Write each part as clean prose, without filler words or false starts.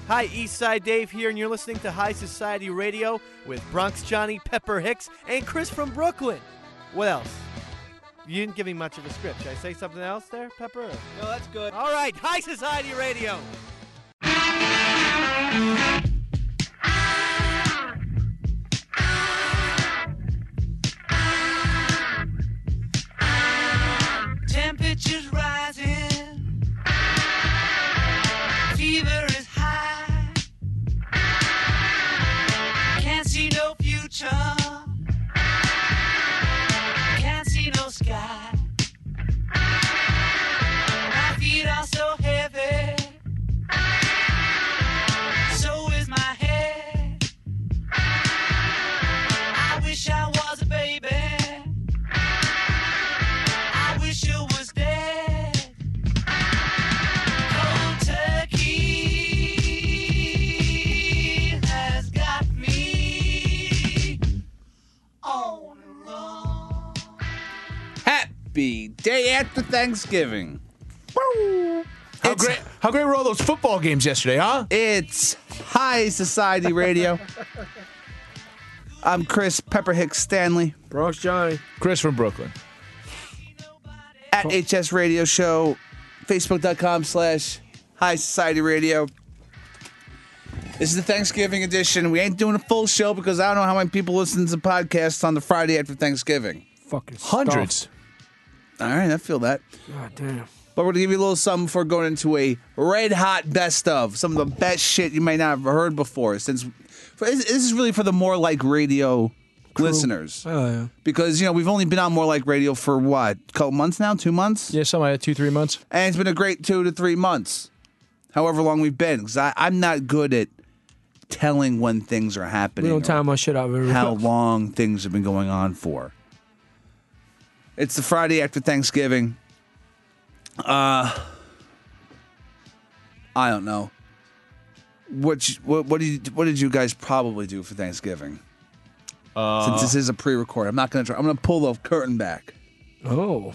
Hi, Eastside Dave here, and you're listening to High Society Radio with Bronx Johnny, Pepper Hicks, and Chris from Brooklyn. What else? You didn't give me much of a script. Should I say something else there, Pepper? No, that's good. All right, High Society Radio. Temperatures rising, fever is high, can't see no future, can't see no sky, my feet are so heavy, so is my head, I wish I was a baby, I wish you was dead. Cold turkey has got me on the run. Happy day after Thanksgiving. How great were all those football games yesterday, huh? It's High Society Radio. I'm Chris Pepper Hicks Stanley. Bronx Johnny. Chris from Brooklyn. At HS Radio Show, Facebook.com/High Society Radio. This is the Thanksgiving edition. We ain't doing a full show because I don't know how many people listen to podcasts on the Friday after Thanksgiving. Fucking Hundreds. stuff. All right, I feel that. God damn. But we're going to give you a little something before going into a red hot best of. Some of the best shit you may not have heard before. This is really for the More Like Radio listeners. Oh, yeah. Because, we've only been on More Like Radio for what? A couple months now? 2 months? Yeah, something like that, 2-3 months. And it's been a great 2 to 3 months. However long we've been. Because I'm not good at telling when things are happening. We don't time our shit out very well. How long things have been going on for. It's the Friday after Thanksgiving. I don't know. What did you guys probably do for Thanksgiving? Since this is a pre-record, I'm not going to try. I'm going to pull the curtain back. Oh.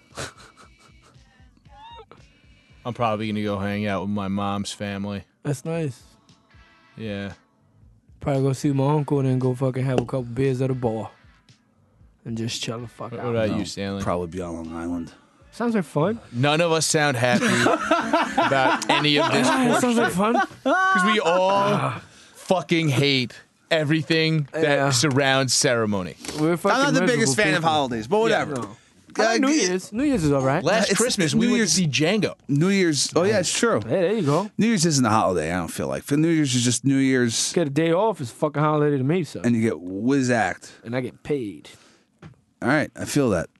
I'm probably going to go hang out with my mom's family. That's nice. Yeah. Probably go see my uncle and then go fucking have a couple beers at a bar. And just chill the fuck What out. about you, Stanley? Probably be on Long Island. Sounds like fun. None of us sound happy about any of this Sounds like fun. because we all fucking hate everything that Yeah. surrounds ceremony. We're fucking I'm not the biggest miserable fan of people. holidays, but whatever. No. I like New Year's. New Year's is all right. Last It's Christmas, New we went Year's- to see Django. New Year's. Oh, yeah, it's true. Hey, there you go. New Year's isn't a holiday, I don't feel like. For New Year's is just New Year's, Get a day off is fucking holiday to me, son. and you get whiz-act. And I get paid. All right, I feel that.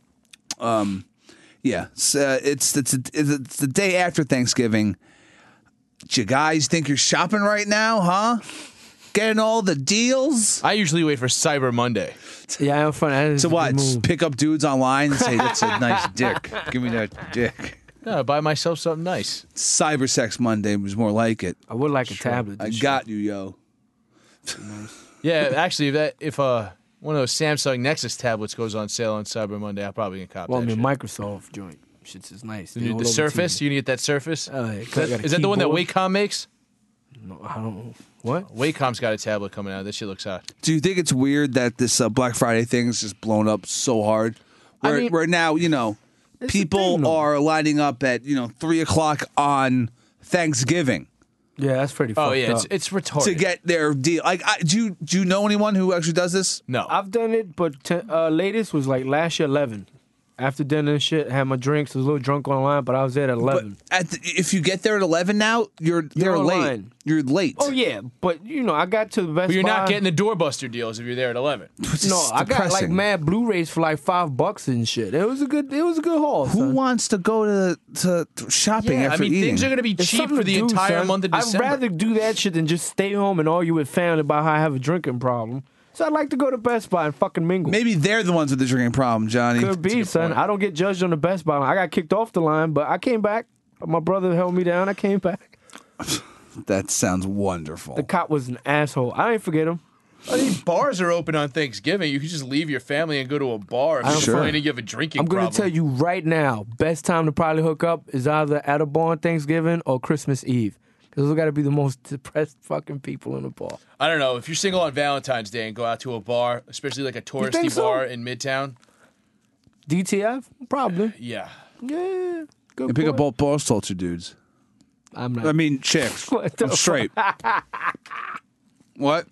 Yeah, it's the day after Thanksgiving. Do you guys think you're shopping right now, huh? Getting all the deals? I usually wait for Cyber Monday. Yeah, I'm fun. So what? Just pick up dudes online and say, that's a nice dick. Give me that dick. No, buy myself something nice. Cyber Sex Monday was more like it. I would like a tablet. I got you, yo. Yeah, actually, if one of those Samsung Nexus tablets goes on sale on Cyber Monday, I'll probably gonna cop Well, I that mean, shit. Microsoft joint. Shit's is nice. The Surface? You gonna get that Surface? Oh, yeah, Is that the one that keyboard. Wacom makes? No, I don't know. What? Wacom's got a tablet coming out. This shit looks hot. Do you think it's weird that this Black Friday thing is just blown up so hard? I mean- Where now, It's a people thing, though. are lining up at, 3 o'clock on Thanksgiving Yeah, that's pretty fucked Oh yeah, up. it's retarded. to get their deal. Like, do you know anyone who actually does this? no. I've done it, but latest was like last year 11. After dinner and shit, had my drinks. Was a little drunk online, but I was there at 11. But if you get there at 11 now, they're late. online. You're late. Oh yeah, but I got to the Best But you're not Buy. getting the doorbuster deals if you're there at 11. It's No, I got like depressing. mad Blu-rays for like $5 and shit. It was a good haul. Who son. wants to go to shopping Yeah, I after mean, eating? things are going to be It's cheap something for to the do, entire son. month of December. I'd rather do that shit than just stay home and argue with family about how I have a drinking problem. So I'd like to go to Best Buy and fucking mingle. Maybe they're the ones with the drinking problem, Johnny. Could be, good son. point. I don't get judged on the Best Buy line. I got kicked off the line, but I came back. My brother held me down. I came back. That sounds wonderful. The cop was an asshole. I ain't forget him. These bars are open on Thanksgiving. You can just leave your family and go to a bar if I you're don't- Sure. finding you have a drinking I'm going problem. to tell you right now, best time to probably hook up is either at a bar on Thanksgiving or Christmas Eve. Those got to be the most depressed fucking people in the bar. I don't know. If you're single on Valentine's Day and go out to a bar, especially like a think touristy so? bar in Midtown, DTF? Probably. yeah. Yeah. Good And pick point. up both balls to dudes. I'm not. I mean, chicks. What the I'm straight. What?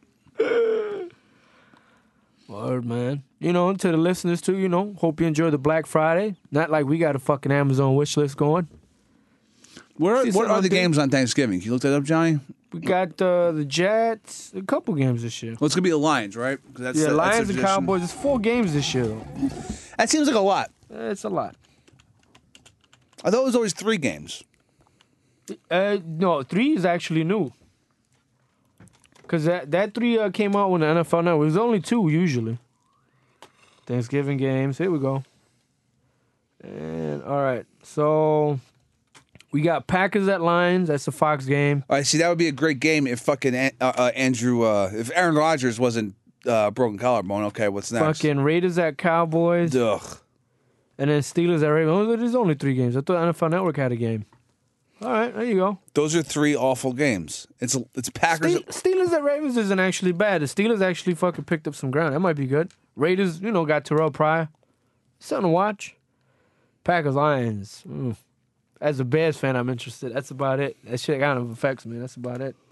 Word, man. You know, to the listeners too, you know, hope you enjoy the Black Friday. Not like we got a fucking Amazon wish list going. What See are something the on there? games on Thanksgiving? Can you look that up, Johnny? We got the Jets, a couple games this year. Well, it's gonna be the Lions, right? 'Cause that's Yeah, that's Lions the and tradition. Cowboys. It's 4 games this year, though. That seems like a lot. It's a lot. I thought it was always 3 games. No, 3 is actually new. Because that 3 came out when the NFL Network. It was only 2 usually. Thanksgiving games. Here we go. And all right, so we got Packers at Lions. That's a Fox game. All right, see, that would be a great game if fucking if Aaron Rodgers wasn't broken collarbone. Okay, what's next? Fucking Raiders at Cowboys. Ugh. And then Steelers at Ravens. Oh, there's only 3 games. I thought NFL Network had a game. All right, there you go. Those are 3 awful games. It's Packers. Steelers at Ravens isn't actually bad. The Steelers actually fucking picked up some ground. That might be good. Raiders, you know, got Terrell Pryor. Something to watch. Packers, Lions. As a Bears fan, I'm interested. That's about it. That shit kind of affects me. That's about it.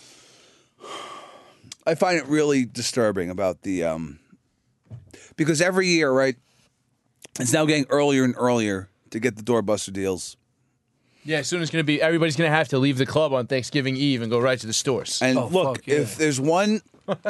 I find it really disturbing about the because every year, right? It's now getting earlier and earlier to get the doorbuster deals. Yeah, soon it's going to be, everybody's going to have to leave the club on Thanksgiving Eve and go right to the stores. And Oh, look, fuck yeah. if there's one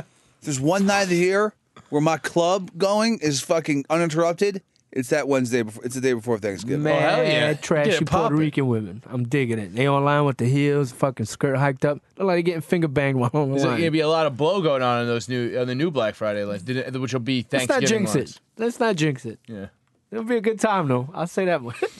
night of the year where my club going is fucking uninterrupted, it's that Wednesday before. It's the day before Thanksgiving. Man, hell yeah. trashy Get it Puerto poppin'. Rican women. I'm digging it. They online with the heels, fucking skirt hiked up. Look like they're getting finger banged while on the There's going to line. be a lot of blow going on in the new Black Friday lines, which will be Let's not Thanksgiving jinx lines. it. Let's not jinx it. Yeah. It'll be a good time, though. I'll say that much.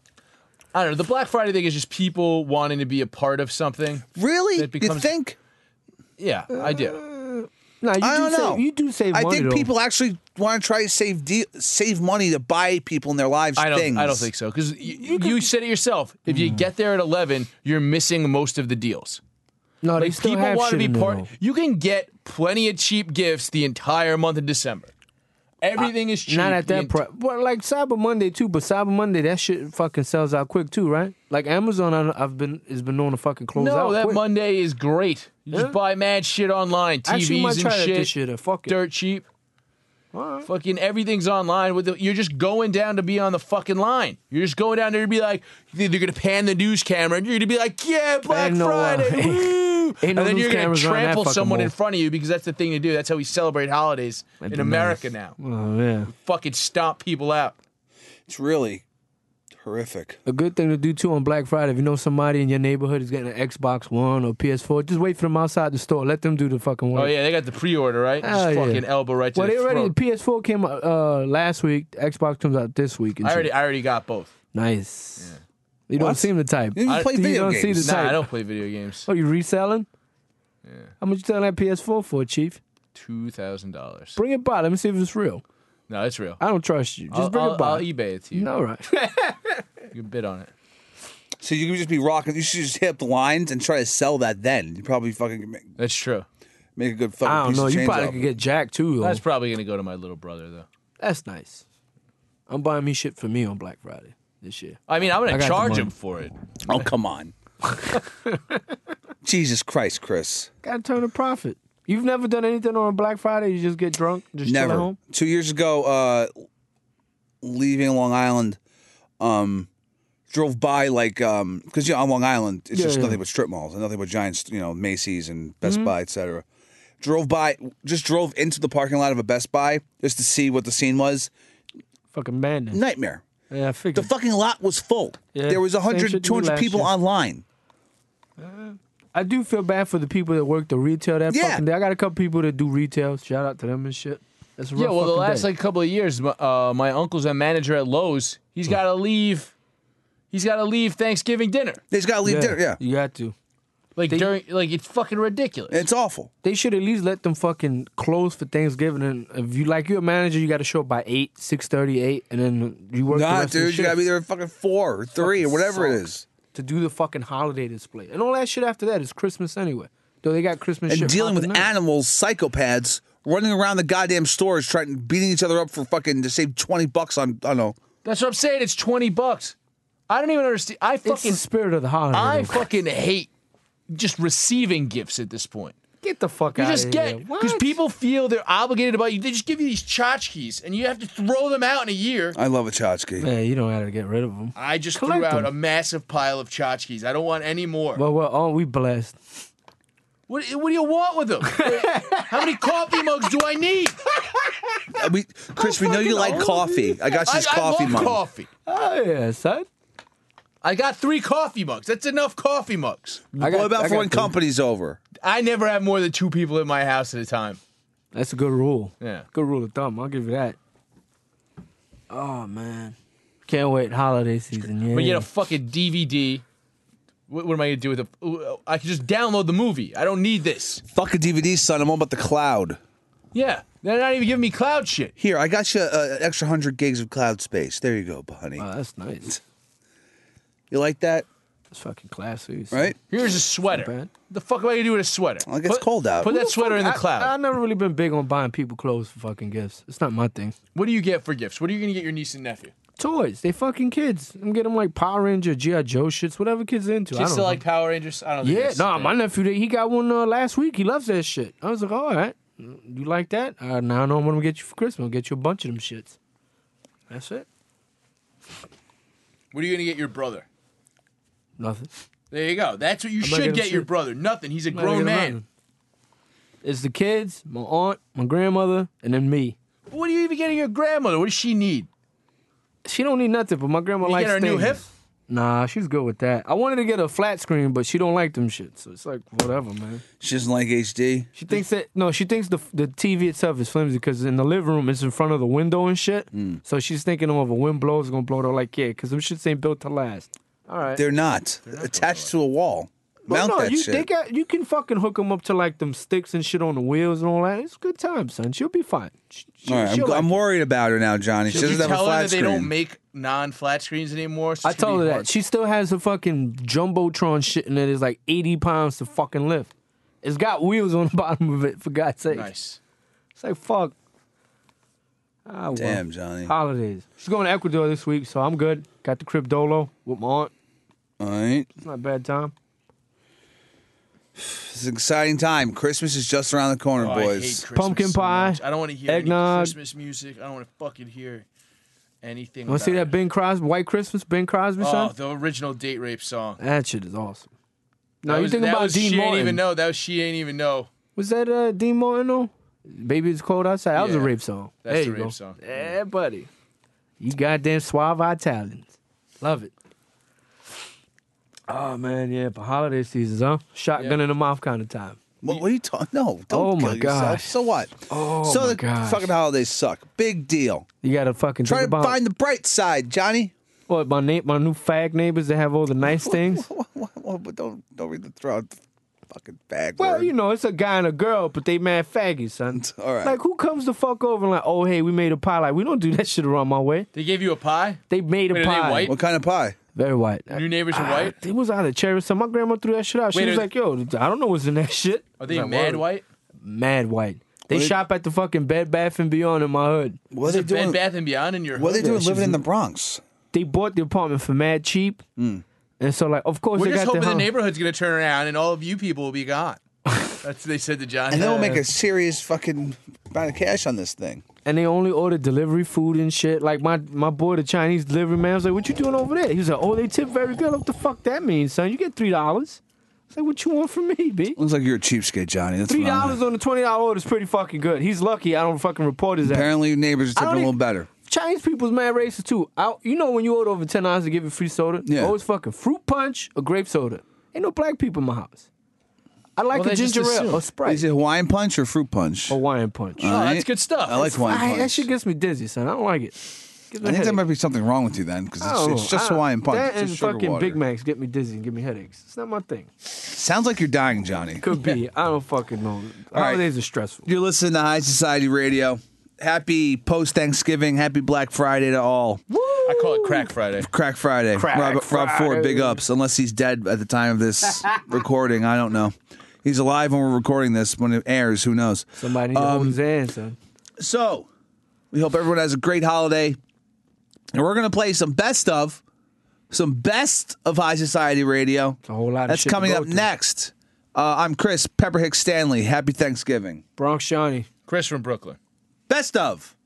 I don't know. The Black Friday thing is just people wanting to be a part of something. Really? It becomes- You think? Yeah, I do. No, you I do don't save, know. You do save money, I think though. people actually want to try to save money to buy people in their lives things. I don't think so. Because you said it yourself. If you get there at 11, you're missing most of the deals. No, they Like, still people have want to shit be in there, part. though. You can get plenty of cheap gifts the entire month of December. Everything is cheap. Not at the that ent- price. Well, like Cyber Monday too, but Cyber Monday that shit fucking sells out quick too, right? Like Amazon, has been known to fucking close out. No, that quick. Monday is great. You Yeah? just buy mad shit online. Actually, TVs might and try that shit. this year. Fuck it. Dirt cheap. All right. Fucking everything's online. You're just going down to be on the fucking line. You're just going down there to be like, they're going to pan the news camera and you're going to be like, yeah, Black Ain't no, Friday, woo! ain't no And then news you're going cameras to around that trample fucking someone in mall. front of you because that's the thing to do. That's how we celebrate holidays That'd in be America nice. now. Oh yeah. Fucking stomp people out. It's really horrific. A good thing to do too on Black Friday. If you know somebody in your neighborhood is getting an Xbox One or PS4, just wait for them outside the store. Let them do the fucking work. Oh, yeah, they got the pre-order, right? Hell Just yeah. fucking elbow right to Well, the they already. throat. The PS4 came out last week. The Xbox comes out this week. And I shit. already got both. Nice. You don't What? seem the type. You I- play you video don't games. see the Nah, type. I don't play video games. Oh, you reselling? Yeah. How much you selling that PS4 for, Chief? $2,000. Bring it by. Let me see if it's real. No, it's real. I don't trust you. Just I'll, bring I'll, it by. I'll eBay it to you. No, right. You can bid on it. So you could just be rocking. You should just hit up the lines and try to sell that. Then you probably fucking That's true. make a good fucking I don't piece know. of You change probably off could it. get jacked too, though. That's probably going to go to my little brother, though. That's nice. I'm buying me shit for me on Black Friday this year. I mean, I'm I going got to the charge money. him for it. Oh, come on. Jesus Christ, Chris. Gotta turn a profit. You've never done anything on Black Friday? You just get drunk? Just chill at Never. home? 2 years ago, leaving Long Island, drove by like because on Long Island it's Yeah, just yeah. nothing but strip malls and nothing but giant, Macy's and Best Mm-hmm. Buy, etc. Drove into the parking lot of a Best Buy just to see what the scene was. Fucking madness. Nightmare. Yeah, I The figured. fucking lot was full. Yeah, There was same 100, shit to me 200 last people year. online. I do feel bad for the people that work the retail that Yeah. fucking day. I got a couple people that do retail. Shout out to them and shit. That's a rough Yeah, well, the fucking last day. like couple of years, my uncle's a manager at Lowe's. He's got to leave. He's got to leave Thanksgiving dinner. They just got to leave dinner. Yeah. You got to. Like it's fucking ridiculous. It's awful. They should at least let them fucking close for Thanksgiving. And if you're a manager, you got to show up by 8, 6:30, 8, and then you work the Nah, rest of the dude, you shift. got to be there at fucking 4 or 3 or whatever it is. to do the fucking holiday display. And all that shit after that is Christmas anyway. Though they got Christmas shit And dealing with popping up. animals, psychopaths, running around the goddamn stores beating each other up for fucking to save $20 on, I don't know. That's what I'm saying. It's $20. I don't even understand. It's the spirit of the holiday. I though. fucking hate just receiving gifts at this point. Get the fuck You out just of get here. because What? people feel they're obligated about you. They just give you these tchotchkes, and you have to throw them out in a year. I love a tchotchke. Man, you don't have to get rid of them. I just Collect threw out them. a massive pile of tchotchkes. I don't want any more. But we blessed. What do you want with them? How many coffee mugs do I need? Chris, we know you like coffee. I got you this I coffee love mug. coffee. Oh yeah, son. I got 3 coffee mugs. That's enough coffee mugs. What about for when company's over? I never have more than 2 people in my house at a time. That's a good rule. Yeah. Good rule of thumb. I'll give you that. Oh man, can't wait holiday season. Yeah. But you get a fucking DVD. What am I gonna do with it? I can just download the movie. I don't need this. Fuck a DVD, son. I'm all about the cloud. Yeah, they're not even giving me cloud shit. Here, I got you an extra 100 gigs of cloud space. There you go, honey. Oh, that's nice. You like that? That's fucking classy. Right? Here's a sweater. bad. The fuck am I gonna do with a sweater? Well, it gets cold out. Put that sweater in the cloud. I've never really been big on buying people clothes for fucking gifts. It's not my thing. What do you get for gifts? What are you gonna get your niece and nephew? Toys. They fucking kids. I'm getting them like Power Ranger, G.I. Joe shits, whatever kids are into. I Kids don't still know. like Power Rangers? I don't think Yeah, that's no, the my thing. nephew, he got one last week. He loves that shit. I was like, all right. You like that? Now I know what I'm going to get you for Christmas. I'll get you a bunch of them shits. That's it. What are you gonna get your brother? Nothing. There you go. That's what you not should getting get your shit. brother. Nothing. He's a I'm not grown getting man. nothing. It's the kids, my aunt, my grandmother, and then me. What are you even getting your grandmother? What does she need? She don't need nothing, but my grandma You likes get her a new things. hip? Nah, she's good with that. I wanted to get a flat screen, but she don't like them shit. So it's like, whatever, man. She doesn't like HD. She thinks the TV itself is flimsy because in the living room it's in front of the window and shit. So she's thinking, if a wind blows, it's gonna blow it out like because them shits ain't built to last. All right. They're not. Attached to a wall. But Mount that shit. You can fucking hook them up to like them sticks and shit on the wheels and all that. It's a good time, son. She'll be fine. All right, I'm worried about her now, Johnny. She Did you doesn't have a tell her flat that they screen. don't make non-flat screens anymore? So I it's gonna told be her hard. that. She still has a fucking Jumbotron shit in it. It's like 80 pounds to fucking lift. It's got wheels on the bottom of it, for God's sake. Nice. It's like, fuck. Ah, well. Damn, Johnny. Holidays. She's going to Ecuador this week, so I'm good. Got the crib dolo with my aunt. All right. It's not a bad time. It's an exciting time. Christmas is just around the corner, Oh, I hate boys. Christmas Pumpkin so pie, much. I don't want to hear eggnog. any Christmas music. I don't want to fucking hear anything. Want to see about that Ben Crosby, White Christmas, Ben Crosby it. Oh, son? the original date rape song. That shit is awesome. That Now, you was- think that about was Dean She Ain't Martin. Even Know. That was She Ain't Even Know. Was that Dean Martin, though? Baby, it's cold outside. That was a Yeah, rape song. that's there the you rape go. song. Yeah, buddy. You goddamn suave Italians. Love it. Oh, man, yeah, for holiday seasons, huh? Shotgun in the mouth kind of time. What are you talking? No, don't Oh, kill my yourself. gosh. So what? Oh, so my the gosh. fucking holidays suck. Big deal. You got to fucking Try think to about find the bright side, Johnny. what, my new fag neighbors that have all the nice things. But don't read the throat. Fucking bag. Well, word. you know, it's a guy and a girl, but they mad faggots, son. All right. Like, who comes the fuck over and like, oh, hey, we made a pie. Like, we don't do that shit around my way. They gave you a pie? They made a Wait, are they pie. white? What kind of pie? Very white. Your neighbors are white? It was either cherry or something. My grandma threw that shit out. She Wait, was are- like, yo, I don't know what's in that shit. Are they I'm mad like, white? Mad white. They What did- shop at the fucking Bed Bath & Beyond in my hood. What Is are it they Bed doing? Bath & Beyond in your What are they hood? doing she's living in in- the Bronx? They bought the apartment for mad cheap. And so, like, of course, We're they just got hoping the house. neighborhood's going to turn around and all of you people will be gone. That's what they said to John. And they'll make a serious fucking amount of cash on this thing. And they only order delivery food and shit. Like, my boy, the Chinese delivery man, was like, what you doing over there? He was like, oh, they tip very good. What the fuck that means, son? You get $3. It's like, what you want from me, B? Looks like you're a cheapskate, Johnny. That's what I'm- $3 on the $20 order is pretty fucking good. He's lucky I don't fucking report his ass. Apparently, your neighbors are I don't tipping a little even- better. Chinese people's mad racist too. You know when you order over $10 to give you free soda? Yeah. Always fucking fruit punch or grape soda. Ain't no black people in my house. I like Well, a they just ginger ale assume. or Sprite. Is it Hawaiian punch or fruit punch? Hawaiian punch. Oh, that's good stuff. I like Hawaiian punch. That shit gets me dizzy, son. I don't like it. Gives me I a think there headache. might be something wrong with you then, because I don't it's know. just Hawaiian punch. That It's and just sugar fucking water. Big Macs get me dizzy and give me headaches. It's not my thing. Sounds like you're dying, Johnny. Could be. I don't fucking know. All right. Holidays are stressful. You're listening to High Society Radio. Happy post-Thanksgiving. Happy Black Friday to all. Woo! I call it Crack Friday. Crack Friday. Rob Ford, big ups. Unless he's dead at the time of this recording. I don't know. He's alive when we're recording this. When it airs, who knows? Somebody need to hold his hand, son. So, we hope everyone has a great holiday. And we're going to play some best of High Society Radio. A whole lot of That's shit to coming go up through. next. I'm Chris Pepper Hicks Stanley. Happy Thanksgiving. Bronx Johnny. Chris from Brooklyn. Best of.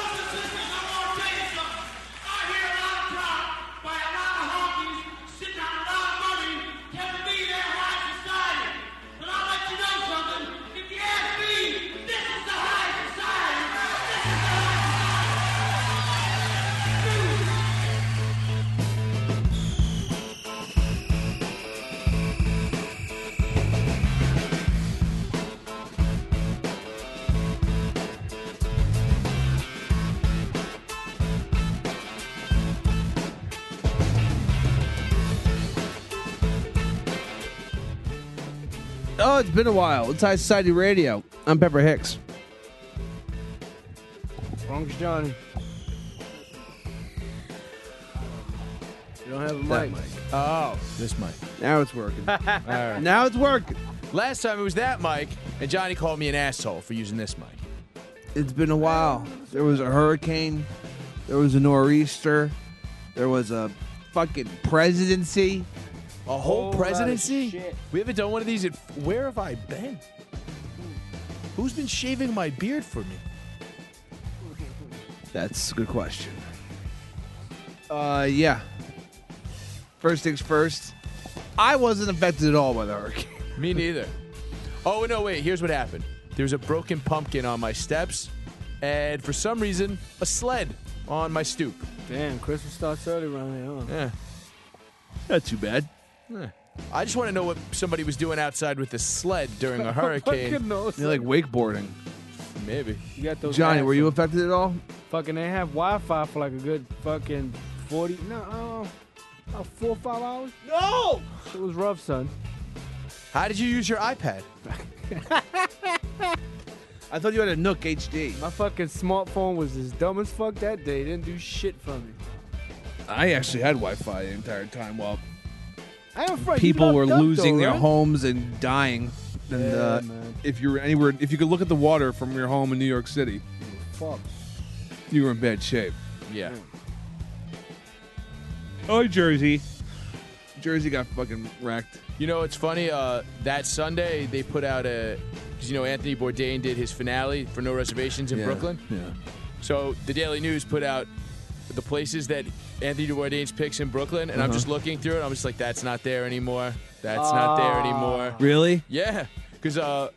Oh, it's been a while. It's High Society Radio. I'm Pepper Hicks. Bronx Johnny. You don't have a mic. Oh, this mic. Now it's working. All right. Now it's working. Last time it was that mic, and Johnny called me an asshole for using this mic. It's been a while. There was a hurricane. There was a nor'easter. There was a fucking presidency. A whole lot of presidency? shit. We haven't done one of these. Where have I been? Who's been shaving my beard for me? That's a good question. Yeah. First things first. I wasn't affected at all by the hurricane. Me neither. Oh, no, wait. Here's what happened. There was a broken pumpkin on my steps, and for some reason, a sled on my stoop. Damn, Christmas starts early around here, huh? Yeah. Not too bad. I just want to know what somebody was doing outside with the sled during a hurricane. Fucking knows. You're like wakeboarding. Maybe. You got those Johnny, apps were you that affected at all? fucking they have Wi-Fi for like a good fucking 40, about 4 or 5 hours? No! It was rough, son. How did you use your iPad? I thought you had a Nook HD. My fucking smartphone was as dumb as fuck that day. It didn't do shit for me. I actually had Wi-Fi the entire time while I am afraid people you were lucked up, losing though, their right? homes and dying. And Yeah, man. if you were anywhere, if you could look at the water from your home in New York City, Fuck. you were in bad shape. Yeah. Oh, Jersey. Jersey got fucking wrecked. You know, it's funny. That Sunday, they put out because Anthony Bourdain did his finale for No Reservations in Brooklyn. Yeah. So the Daily News put out the places that Anthony Bourdain's picks in Brooklyn, and I'm just looking through it. I'm just like, that's not there anymore. That's not there anymore. Really? Yeah, because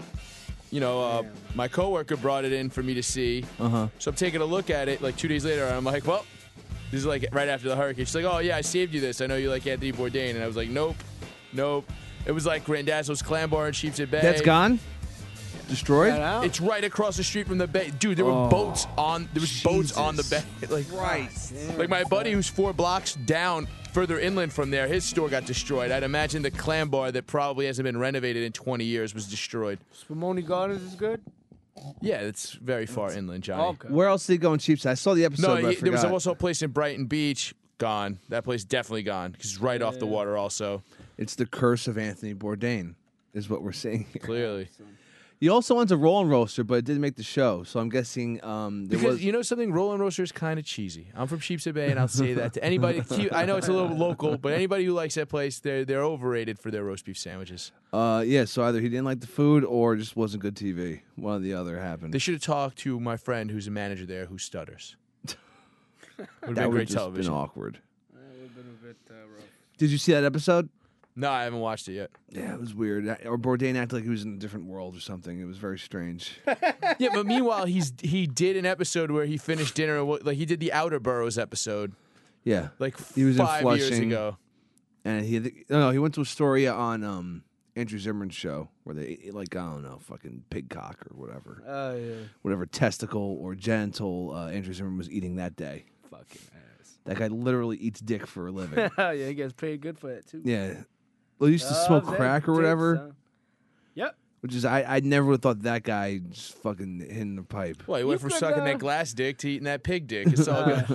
my coworker brought it in for me to see. Uh-huh. So I'm taking a look at it like 2 days later, and I'm like, well, this is like right after the hurricane. She's like, oh yeah, I saved you this. I know you like Anthony Bourdain, and I was like, nope. It was like Grandazzo's Clam Bar in Sheepshead Bay. That's gone? Destroyed? Got out? It's right across the street from the bay, dude. There were boats on. There was boats on the bay. Like, like my buddy who's 4 blocks down, further inland from there, his store got destroyed. I'd imagine the Clam Bar that probably hasn't been renovated in 20 years was destroyed. Spumoni Gardens is good? Yeah, it's very far inland, Johnny. Okay. Where else did he go in Cheapside? I saw the episode, No, but I there was forgot. also a place in Brighton Beach gone. That place definitely gone because it's right off the water. Also, It's the curse of Anthony Bourdain, is what we're saying here. clearly. He also wants a Roll Roaster, but it didn't make the show. So I'm guessing there Because was. you know something, Rollin' Roaster is kind of cheesy. I'm from Sheepshead Bay, and I'll say that to anybody. I know it's a little local, but anybody who likes that place, they're overrated for their roast beef sandwiches. Yeah, so either he didn't like the food or just wasn't good TV. One or the other happened. They should have talked to my friend who's a manager there who stutters. Would have that been would great have just television. been awkward. It would have been a bit rough. Did you see that episode? No, I haven't watched it yet. Yeah, it was weird. Or Bourdain acted like he was in a different world or something. It was very strange. Yeah, but meanwhile, he did an episode where he finished dinner. Like he did the Outer Boroughs episode, Yeah, like He was in 5 years Flushing. ago. and he went to Astoria on Andrew Zimmern's show where they ate, like, I don't know, fucking pig cock or whatever, Oh, yeah. whatever testicle or genital Andrew Zimmern was eating that day. Fucking ass. That guy literally eats dick for a living. Yeah, he gets paid good for that, too. Yeah. Well, he used to smoke Loves that crack or dick, whatever. son. Yep. Which is I never would have thought that guy just fucking hitting the pipe. Well, he went from could, sucking that glass dick to eating that pig dick. It's all good.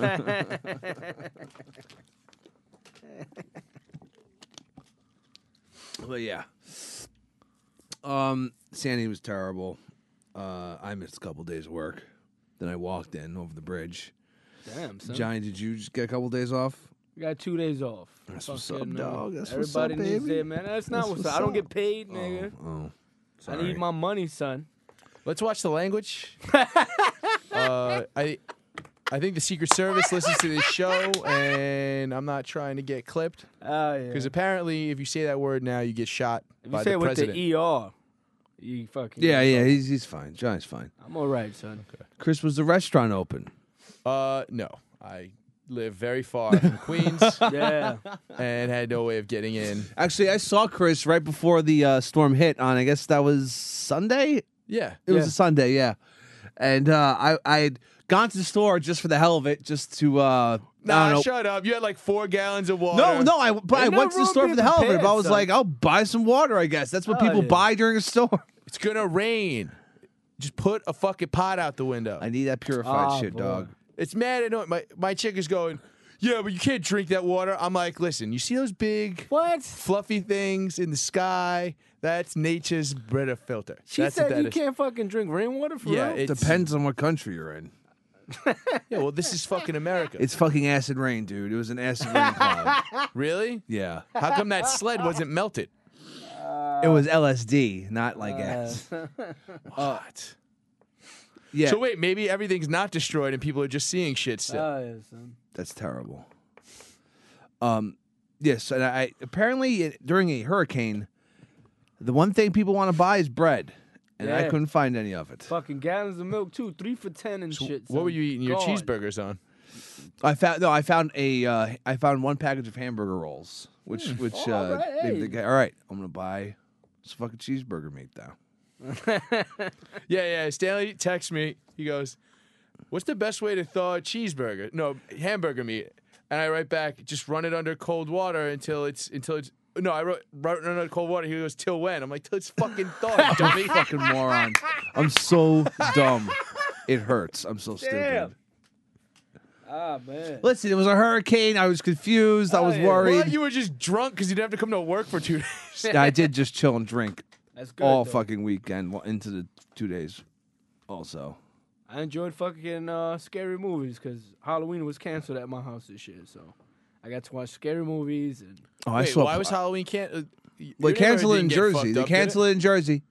But yeah. Sandy was terrible. I missed a couple days of work. Then I walked in over the bridge. Damn, son. Johnny, did you just get a couple days off? We got 2 days off. That's what's up, Fucking, dog. That's what's up, everybody needs baby. it, man. That's not That's what's what's up. I don't up. get paid, nigga. Oh, I sorry. need my money, son. Let's watch the language. I think the Secret Service listens to this show, and I'm not trying to get clipped Oh, yeah. because apparently, if you say that word now, you get shot If by you say the it with president. the ER, you fucking... Yeah, he's fine. Johnny's fine. I'm all right, son. Chris, was the restaurant open? No, I live very far from Queens Yeah. and had no way of getting in. Actually, I saw Chris right before the storm hit on, I guess that was Sunday? Yeah, It was a Sunday, yeah. And I had gone to the store just for the hell of it, just to, I don't Nah, know. shut up. You had like 4 gallons of water. No, I went Ain't to the no store wrong for the hell of it. being But I was prepared, like, I'll buy some water, I guess. That's what Oh, people yeah. buy during a storm. It's gonna rain. Just put a fucking pot out the window. I need that purified Ah, shit, boy. dog. It's mad annoying. My chick is going, yeah, but you can't drink that water. I'm like, listen, you see those big What? fluffy things in the sky? That's nature's Brita filter. She That's said what that you is. can't fucking drink rainwater for Yeah, real? it Depends on what country you're in. Yeah, well, this is fucking America. It's fucking acid rain, dude. It was an acid rain cloud. Really? Yeah. How come that sled wasn't melted? It was LSD, not like acid. What? Yeah, So wait, maybe everything's not destroyed and people are just seeing shit still. Oh, yeah, son. that's terrible. Yes, and I apparently during a hurricane, the one thing people want to buy is bread, and I Yeah. couldn't find any of it. Fucking gallons of milk, too. 3 for $10 and shit, son. What were you eating your God. cheeseburgers on? I found one package of hamburger rolls, which all right, maybe hey. the guy. All right, I'm gonna buy some fucking cheeseburger meat now. Yeah. Stanley texts me. He goes, "What's the best way to thaw a cheeseburger? No, hamburger meat." And I write back, "Just run it under cold water until it's." No, I wrote run it under cold water. He goes, "Till when?" I'm like, "Till it's fucking thawed, dummy." Fucking moron. I'm so dumb. It hurts. I'm so stupid. Damn. Ah, man. Listen, it was a hurricane. I was confused. I was yeah. worried. Well, you were just drunk because you didn't have to come to work for 2 days. I did just chill and drink That's good, all though. fucking weekend into the 2 days. Also, I enjoyed fucking scary movies because Halloween was canceled at my house this year, so I got to watch scary movies and oh, I Wait, saw. why was Halloween They canceled it in Jersey. They canceled it in Jersey.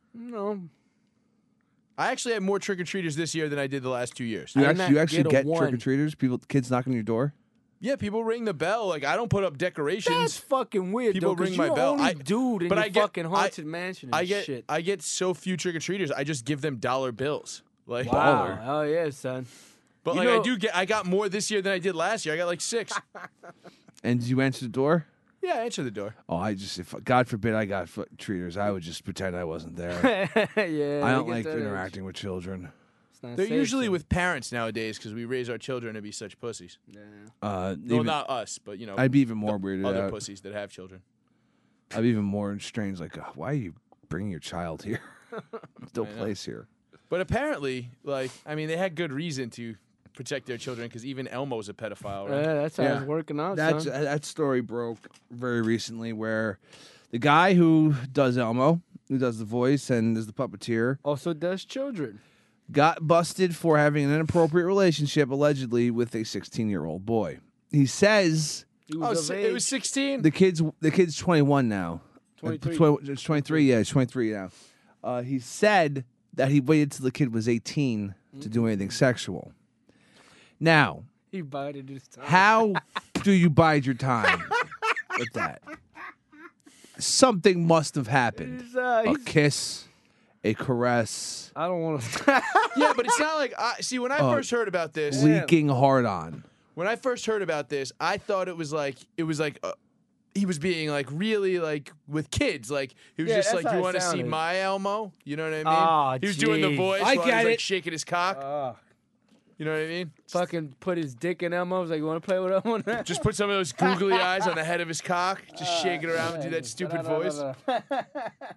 I actually had more trick or treaters this year than I did the last 2 years. I did not You actually get a get one. trick or treaters. Kids knocking on your door. Yeah, people ring the bell. Like I don't put up decorations. that's fucking weird. People though, 'cause ring you're my bell. Only dude in but your I get- fucking haunted mansion. And I shit. get so few trick or treaters. I just give them dollar bills. Like Wow. Oh yeah, son. But You like know- I got more this year than I did last year. I got like 6. And did you answer the door? Yeah, answer the door. Oh, if God forbid I got treaters, I would just pretend I wasn't there. Yeah. I don't you like get that. interacting with children. It's not They're safe, usually son. with parents nowadays because we raise our children to be such pussies. Yeah. Well, Even- not us, but you know, I'd be even more weirded other out. pussies that have children. I'd be even more strange. Like, why are you bringing your child here? No place here. But apparently, like, I mean, they had good reason to protect their children because even Elmo's a pedophile, right? Yeah, that's how Yeah. it's working out, That son. story broke very recently, where the guy who does Elmo, who does the voice and is the puppeteer, Also does children. got busted for having an inappropriate relationship, allegedly, with a 16-year-old boy. He says He Oh, was of it was age. 16. the kid's 21 now. 23. It's 23. Yeah, it's 23 now. He said that he waited till the kid was 18 to do anything sexual. Now, He bided his time. how do you bide your time with that? Something must have happened. A kiss, a caress, I don't want to. Yeah, but it's not like see when I first heard about this. leaking hard on. When I first heard about this, I thought it was like he was being like really like with kids. Like he was Yeah, just that's like, how "You it want to see sounded. my Elmo?" You know what I mean? Aw, he was doing the jeez. voice. I while he was, get like it. shaking his cock. You know what I mean? Fucking put his dick in Elmo. I was like, you want to play with Elmo? Just put some of those googly eyes on the head of his cock. Just shake it around and do that stupid voice.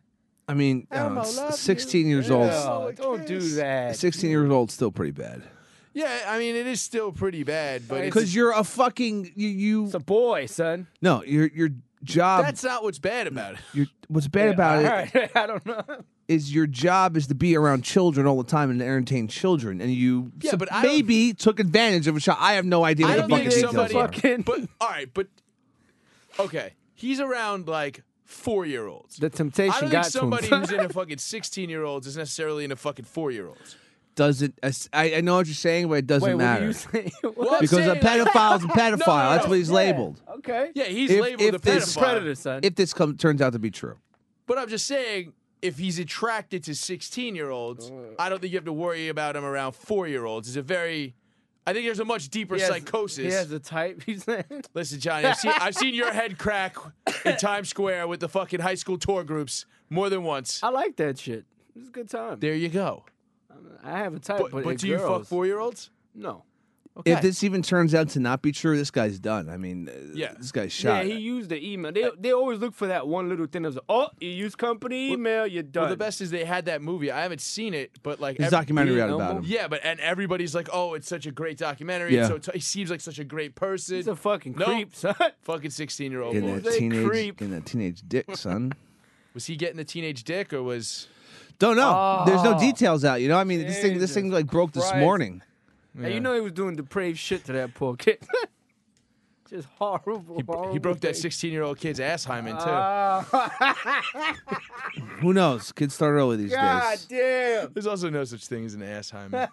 I mean, Elmo, it's love 16 you. years Yeah. old. Oh, don't do that. 16 years old, still pretty bad. Yeah, I mean, it is still pretty bad, but it's, Because you're a fucking you. It's a boy, son. No, your job. that's not what's bad about it. What's bad about it Alright, I don't know. is your job is to be around children all the time and to entertain children, and you Yeah, but I don't- maybe took advantage of a child. I have no idea I what don't the think fucking details details somebody. are. Fucking- But all right, but okay, he's around like 4-year-olds. The temptation I don't got think somebody to him. who's into fucking 16-year-olds is necessarily into fucking 4-year-olds. Doesn't I know what you're saying, but it doesn't Wait, what matter are you saying? Well, I'm because a saying, like- pedophile's a pedophile. No, That's what he's Yeah, labeled. Okay. Yeah, he's If- labeled a if this- pedophile. Predator, son. If this turns out to be true, But I'm just saying, if he's attracted to 16-year-olds, I don't think you have to worry about him around 4-year-olds. It's a very, I think there's a much deeper He has- psychosis. He has a type, he's saying. Listen, Johnny, I've seen your head crack in Times Square with the fucking high school tour groups more than once. I like that shit. It's a good time. There you go. I have a type, but, But do you fuck 4-year-olds? No. Okay. if this even turns out to not be true, this guy's done. I mean, Yeah. this guy's Yeah, shot. he used the email. They always look for that one little thing that's like, oh, you use company email, you're done. Well, the best is they had that movie. I haven't seen it, but like His documentary out about him. Yeah, but and everybody's like, "Oh, it's such a great documentary." Yeah. So he seems like such a great person. He's a fucking No. creep, son. Fucking 16-year-old in boy. that They teenage, creep. in that teenage dick, son. Was he getting the teenage dick or was? Don't know. There's no Oh. details out. You know, I mean, this thing Jesus like broke this Christ. morning. Hey, you know he was doing depraved shit to that poor kid. Just horrible. He horrible broke that thing. 16-year-old kid's ass hymen too. Who knows? Kids start early these God days. damn. There's also no such thing as an ass hymen.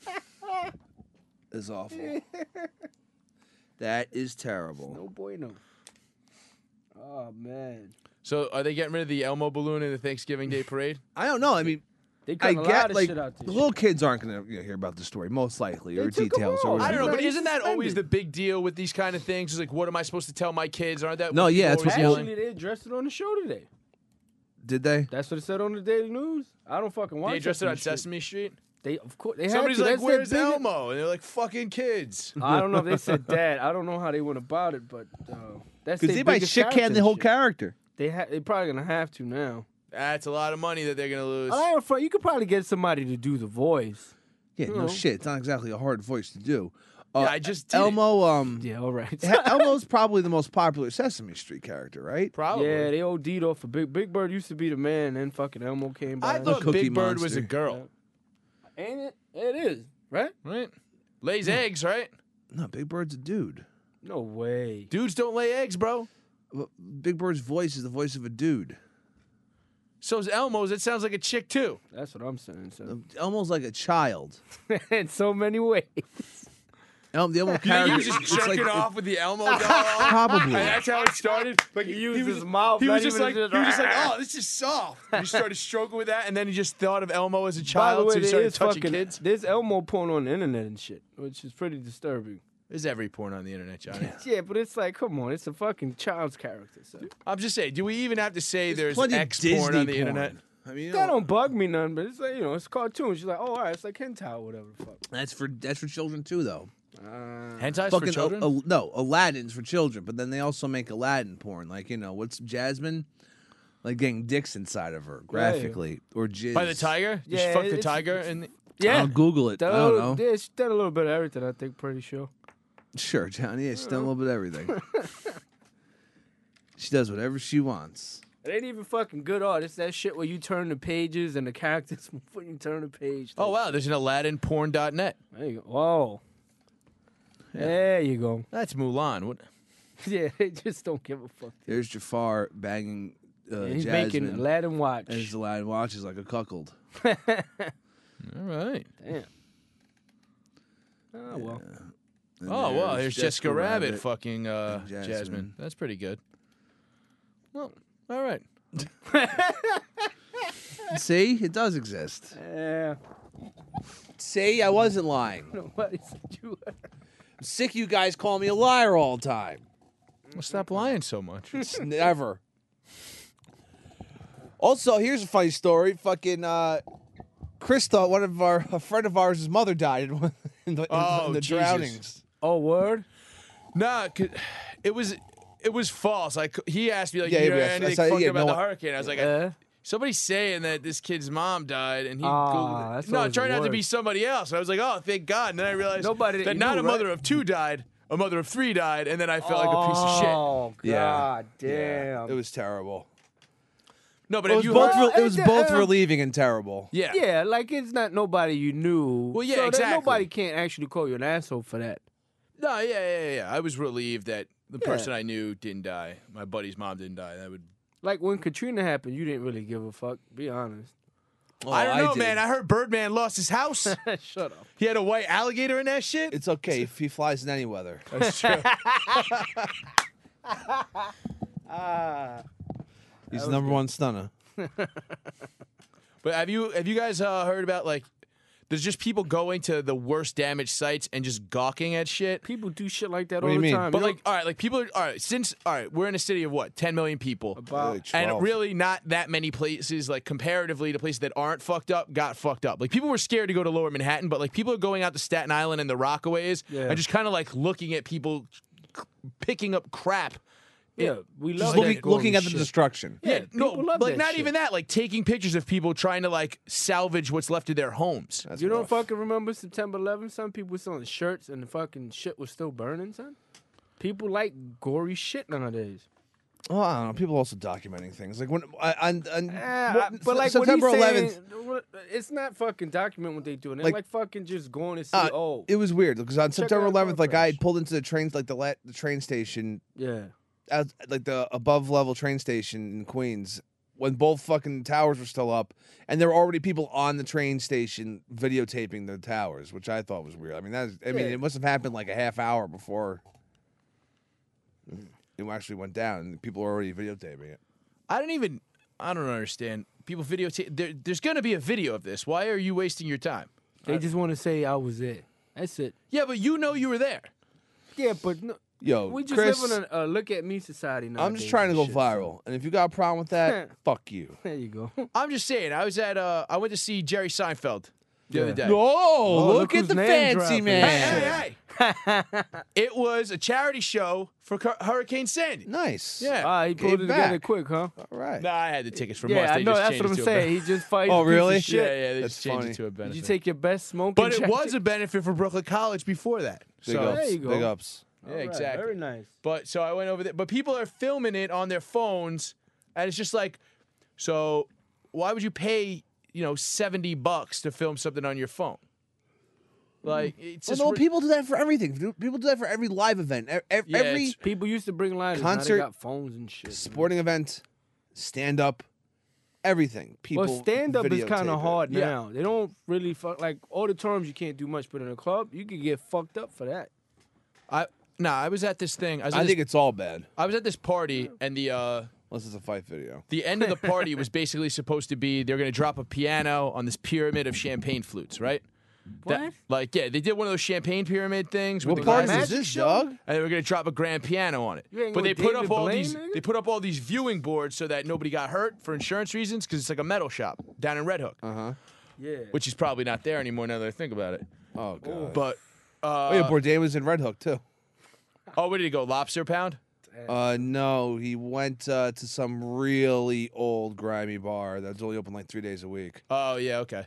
It's awful. That is terrible. No bueno. Oh, man. So are they getting rid of the Elmo balloon in the Thanksgiving Day parade? I don't know. I mean, They I cut a lot get of like shit out there. the little kids aren't going to hear about the story most likely or took 'em details or all. whatever. I don't know, but He's isn't that always the suspended. big deal with these kind of things? It's like, what am I supposed to tell my kids? Aren't that No, what yeah, people that's always what- yelling? Actually, they addressed it on the show today. Did they? That's what it said on the Daily News. I don't fucking watch They addressed it on that shit. Sesame Street. They, of course, they Somebody's had to. like, That's their "Where's biggest- Elmo?" And they're like, "Fucking kids." I don't know if they said that. I don't know how they went about it, but that's Because their they might biggest shit can character the whole shit. character. They probably gonna have to now. That's a lot of money that they're gonna lose. I ain't afraid. You could probably get somebody to do the voice. Yeah, no know. shit. It's not exactly a hard voice to do. Yeah, I just did it. Elmo. Yeah, all right. Elmo's probably the most popular Sesame Street character, right? Probably. Yeah, they OD'd off of Big Bird used to be the man, then fucking Elmo came by. I thought Cookie Big Bird was a Monster. girl, Ain't it? It is, right? right? Lays eggs, right? No, Big Bird's a dude. No way. Dudes don't lay eggs, bro. Big Bird's voice is the voice of a dude. So's Elmo's. It sounds like a chick too. That's what I'm saying. So. Elmo's like a child. In so many ways. The Elmo You think character. he was just it's like- jerking off with the Elmo doll? Probably. And that's how it started. Like He used his mouth. He not was just even like, oh, this is soft. And he started stroking with that, and then he just thought of Elmo as a By the child, way, so he there started is touching fucking, kids. there's Elmo porn on the internet and shit, which is pretty disturbing. There's every porn on the internet, Johnny. Yeah, but it's like, come on, it's a fucking child's character. So. I'm just saying, do we even have to say there's plenty of X porn Disney on the porn. internet? I mean, you That know, don't bug me none, but it's like, it's cartoons. You're like, oh, all right, it's like hentai or whatever the fuck. that's for children too, though. Hentais for Fucking children? no, Aladdin's for children, but then they also make Aladdin porn. Like what's Jasmine? Like getting dicks inside of her graphically or jizz. By the tiger? Just Yeah, fuck the it's- tiger? And Yeah. I'll Google it. I don't know. Yeah, she's done a little bit of everything, I think, pretty sure. Sure, Johnny. Yeah, she's done a little bit of everything. She does whatever she wants. It ain't even fucking good art. It's that shit where you turn the pages and the characters when you turn the page. oh, wow, there's an AladdinPorn.net. There you go. Whoa. There you go. That's Mulan. What? Yeah, they just don't give a fuck. There's Jafar banging And he's Jasmine. making Aladdin watch. And his Aladdin watches like a cuckold. All right. Damn. Oh, well. And Oh, well, here's Jessica Rabbit fucking and Jasmine. Jasmine. That's pretty good. Well, all right. See, it does exist. Yeah. See, I wasn't lying. Nobody said you were. I'm sick of you guys calling me a liar all the time. Well, stop lying so much. Never. Also, here's a funny story. Fucking Chris thought a friend of ours' mother died in the Oh, Jesus. drownings. Oh, word? Nah, it was false. He asked me like, Yeah, you know yeah, anything I saw- fucking yeah, about no the one- hurricane? I was like, Yeah. somebody's saying that this kid's mom died, and he Ah, Googled it. that's No, it always turned the out to be worst. somebody else. And I was like, oh, thank God. And then I realized Nobody that that you not knew, a mother right? of 2 died, a mother of 3 died, and then I felt like a piece of shit. Oh, Yeah. God Yeah, damn. it was terrible. No, but It have was you both. heard? It was Well, both it- relieving and terrible. Yeah. Yeah, like it's not nobody you knew. Well, yeah, so that exactly. nobody can't actually call you an asshole for that. No, yeah. I was relieved that the person I knew didn't die. My buddy's mom didn't die. That would. Like when Katrina happened, you didn't really give a fuck. Be honest. I don't know, did. man. I heard Birdman lost his house. Shut up. He had a white alligator in that shit. It's okay if he flies in any weather. That's true. He's the number one stunner. But have you guys heard about like there's just people going to the worst damaged sites and just gawking at shit? People do shit like that What do all you the mean? time. But You like, all right, like people are all right. Since all right, we're in a city of what 10 million people, About- and 12. really not that many places like comparatively to places that aren't fucked up got fucked up. Like people were scared to go to Lower Manhattan, but like people are going out to Staten Island and the Rockaways Yeah. and just kind of like looking at people picking up crap. yeah, we love Looking, that gory looking at the shit. destruction. Yeah, no, people love like that not shit. even that. Like taking pictures of people trying to like salvage what's left of their homes. That's You don't rough. fucking remember September 11th? Some people were selling shirts and the fucking shit was still burning, son. People like gory shit nowadays. Well, I don't know. People are also documenting things like when But like September what he's 11th. saying, it's not fucking document what they doing. They're Like- like fucking just going to see. It was weird because on Check September out 11th, like I Crash. had pulled into the trains, like the train station, yeah. like the above level train station in Queens, when both fucking towers were still up, and there were already people on the train station videotaping the towers, which I thought was weird. I mean, it must have happened like a half hour before it actually went down, and people were already videotaping it. I don't understand. People videotape. There's going to be a video of this. Why are you wasting your time? They just want to say I was there. That's it. Yeah, but you know you were there. Yeah, but no, Yo, we just Chris, live in a look at me society now. I'm just trying to go viral, and if you got a problem with that, fuck you. There you go. I'm just saying. I went to see Jerry Seinfeld the other day. Oh, look who's at the name fancy dropping. man. Hey. It was a charity show for Hurricane Sandy. Nice. Yeah. He pulled Gave it together back. quick, huh? All right. Nah, I had the tickets from us. Yeah, I They know. just That's changed what I'm it to a saying. He just fighting. Oh, really? Piece of shit. Yeah, they That's just changed funny. it to a Did benefit. you take your best smoking? But it jacket? was a benefit for Brooklyn College before that. Big So, ups. There you go. Big ups. yeah, All right, exactly. Very nice. But so I went over there. But people are filming it on their phones, and it's just like, so why would you pay $70 to film something on your phone? Like it's Well, just no, people do that for everything. People do that for every live event, every it's- People used to bring lighters. Concert- Now they got phones and shit. sporting event, stand up, everything. People. Well, stand up is videotape kind it. of hard Yeah. now. They don't really like auditoriums. You can't do much, but in a club, you could get fucked up for that. I was at this thing. I think it's all bad. I was at this party, and the Unless it's a fight video. end of the party was basically supposed to be they're going to drop a piano on this pyramid of champagne flutes, right? What? They did one of those champagne pyramid things. With What the party glass- is this, show? dog? And they were going to drop a grand piano on it. You ain't But go they with put up David all Blaine, these. nigga? They put up all these viewing boards so that nobody got hurt for insurance reasons because it's like a metal shop down in Red Hook, Yeah. which is probably not there anymore now that I think about it. Oh god. But Oh yeah, Bourdain was in Red Hook too. where did he go? Lobster Pound. No, he went to some really old grimy bar that's only open like 3 days a week. Oh yeah, okay.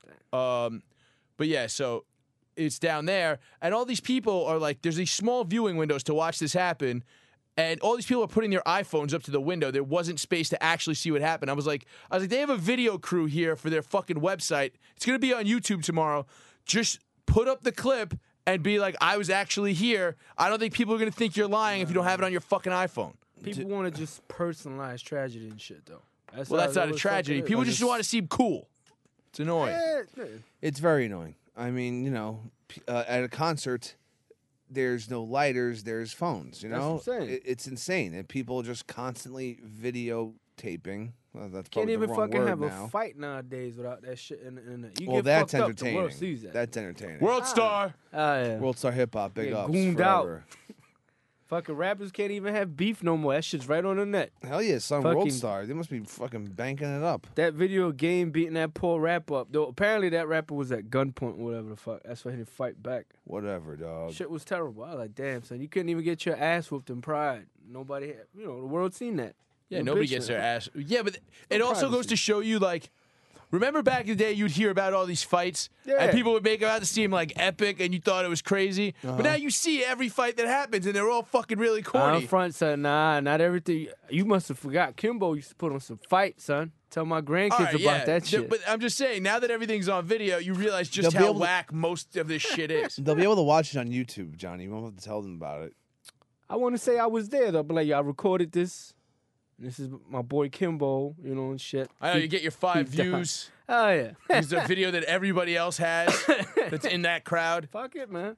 But yeah, so it's down there, and all these people are like, there's these small viewing windows to watch this happen, and all these people are putting their iPhones up to the window. There wasn't space to actually see what happened. I was like, they have a video crew here for their fucking website. It's gonna be on YouTube tomorrow. Just put up the clip and be like, I was actually here. I don't think people are gonna think you're lying if you don't have it on your fucking iPhone. People want to just personalize tragedy and shit, though. Well, that's not a what tragedy. fucking People is. just want to seem cool. It's annoying. It's very annoying. I mean, at a concert, there's no lighters, there's phones. You That's know, what I'm saying. It's insane, and people just constantly videotaping. Well, that's Can't probably even the wrong fucking word have now. a fight nowadays without that shit in the internet. You Well, get that's fucked entertaining. Up, the world sees that. That's entertaining. World Star. Oh, yeah. World Star Hip Hop, big Yeah, ups. gooned out. forever. Fucking rappers can't even have beef no more. That shit's right on the net. Hell yeah, son, World Fucking- Star. They must be fucking banking it up. That video game beating that poor rapper up. Though apparently that rapper was at gunpoint or whatever the fuck. That's why he didn't fight back. Whatever, dog. Shit was terrible. I was like, damn, son, you couldn't even get your ass whooped in Pride. Nobody had, the world seen that. Yeah, No nobody bitch gets in their it. ass. Yeah, but it also goes privacy. to show you, like, remember back in the day, you'd hear about all these fights, Yeah. and people would make them out to seem like epic, and you thought it was crazy. But now you see every fight that happens, and they're all fucking really corny. I'm front, son. Nah, not everything. You must have forgot. Kimbo used to put on some fight, son. Tell my grandkids All right, about yeah. that shit. But I'm just saying, now that everything's on video, you realize just They'll be how able to- whack most of this shit is. They'll be able to watch it on YouTube, Johnny. You won't have to tell them about it. I want to say I was there, though. But like, I recorded this. This is my boy Kimbo, you know, and shit. I know you get your 5 he died. views. Oh, yeah. It's a video that everybody else has that's in that crowd. Fuck it, man.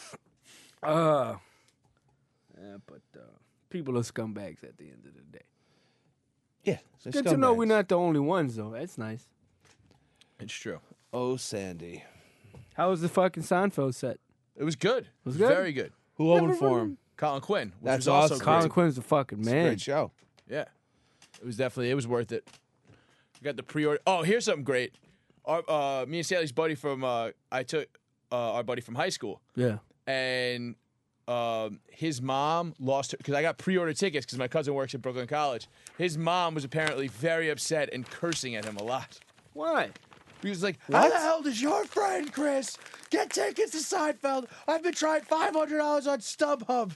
Yeah, but people are scumbags at the end of the day. Yeah. Good to know we're not the only ones, though. That's nice. It's true. Oh, Sandy. How was the fucking Seinfeld set? It was good. It was good? very good. Who opened for him? Colin Quinn, which That's was also awesome. great. Colin Quinn's the fucking It's a man. great show. Yeah. It was worth it. We got the pre-order. Oh, here's something great. Our, me and Sally's buddy from, I took our buddy from high school, Yeah. and his mom lost her, because I got pre-order tickets because my cousin works at Brooklyn College. His mom was apparently very upset and cursing at him a lot. Why? He was like, how the hell does your friend, Chris, get tickets to Seinfeld? I've been trying $500 on StubHub.